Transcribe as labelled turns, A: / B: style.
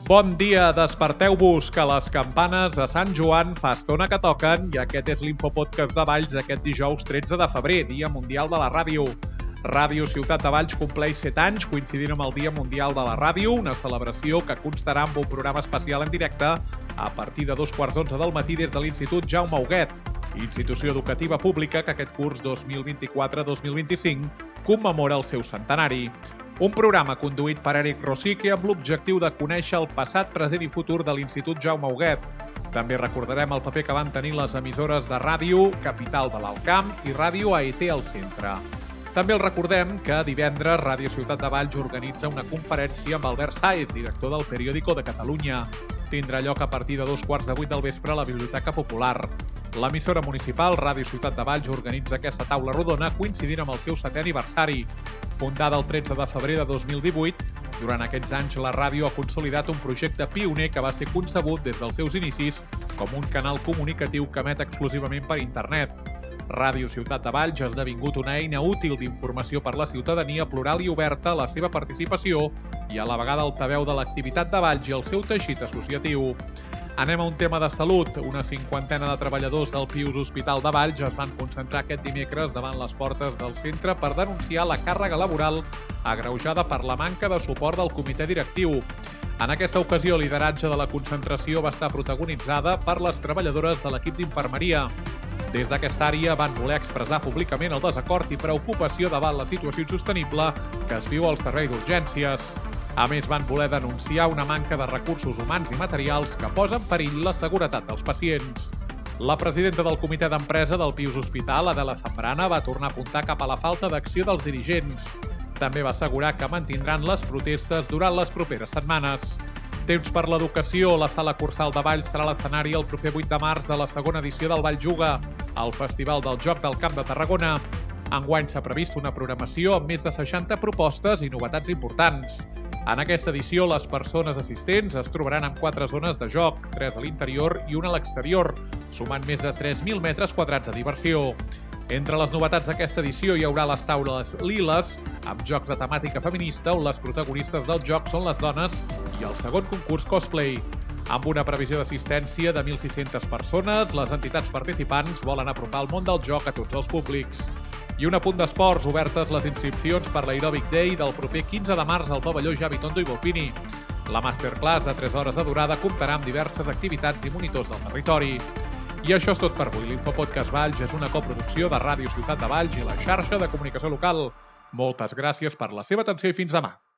A: Bon dia, desperteu-vos, que les campanes a Sant Joan fa estona que toquen i aquest és l'Infopodcast de Valls d'aquest dijous 13 de febrer, Dia Mundial de la Ràdio. Ràdio Ciutat de Valls compleix 7 anys coincidint amb el Dia Mundial de la Ràdio, una celebració que constarà amb un programa especial en directe a partir de 2:15 del matí des de l'Institut Jaume Huguet, institució educativa pública que aquest curs 2024-2025 commemora el seu centenari. Un programa conduït per Eric Rosique amb l'objectiu de conèixer el passat, present i futur de l'Institut Jaume Huguet. També recordarem el paper que van tenir les emissores de ràdio Capital de l'Alt Camp i Ràdio AET al centre. També el recordem que divendres Ràdio Ciutat de Valls organitza una conferència amb Albert Sáez, director del Periódico de Catalunya. Tindrà lloc a partir de 7:15 del vespre a la Biblioteca Popular. L'emissora municipal Ràdio Ciutat de Valls organitza aquesta taula rodona coincidint amb el seu 7è aniversari. Fundada el 13 de febrer de 2018, durant aquests anys la ràdio ha consolidat un projecte pioner que va ser concebut des dels seus inicis com un canal comunicatiu que emet exclusivament per internet. Ràdio Ciutat de Valls ha esdevingut una eina útil d'informació per la ciutadania plural i oberta a la seva participació i a la vegada altaveu de l'activitat de Valls i el seu teixit associatiu. Anem a un tema de salut. Una 50ena de treballadors del Pius Hospital de Valls es van concentrar aquest dimecres davant les portes del centre per denunciar la càrrega laboral agreujada per la manca de suport del comitè directiu. En aquesta ocasió, el lideratge de la concentració va estar protagonitzada per les treballadores de l'equip d'infermeria. Des d'aquesta àrea van voler expressar públicament el desacord i preocupació davant la situació insostenible que es viu al servei d'urgències. A més, van voler denunciar una manca de recursos humans i materials que posa en perill la seguretat dels pacients. La presidenta del comitè d'empresa del Pius Hospital, Adela Zambrana, va tornar a apuntar cap a la falta d'acció dels dirigents. També va assegurar que mantindran les protestes durant les properes setmanes. Temps per l'educació. La Sala Cursal de Valls serà l'escenari el proper 8 de març de la segona edició del Valls Juga, el Festival del Joc del Camp de Tarragona. Enguany s'ha previst una programació amb més de 60 propostes i novetats importants. En aquesta edició, les persones assistents es trobaran en 4 zones de joc, 3 a l'interior i una a l'exterior, sumant més de 3.000 metres quadrats de diversió. Entre les novetats d'aquesta edició hi haurà les taules liles, amb jocs de temàtica feminista on les protagonistes del joc són les dones, i el segon concurs cosplay. Amb una previsió d'assistència de 1.600 persones, les entitats participants volen apropar el món del joc a tots els públics. I un apunt d'esports, obertes les inscripcions per l'Aerobic Day del proper 15 de març al pavelló Javi Tondo i Volpini. La masterclass de 3 hores de durada comptarà amb diverses activitats i monitors del territori. I això és tot per avui. L'Infopodcast Valls és una coproducció de Ràdio Ciutat de Valls i la xarxa de comunicació local. Moltes gràcies per la seva atenció i fins demà.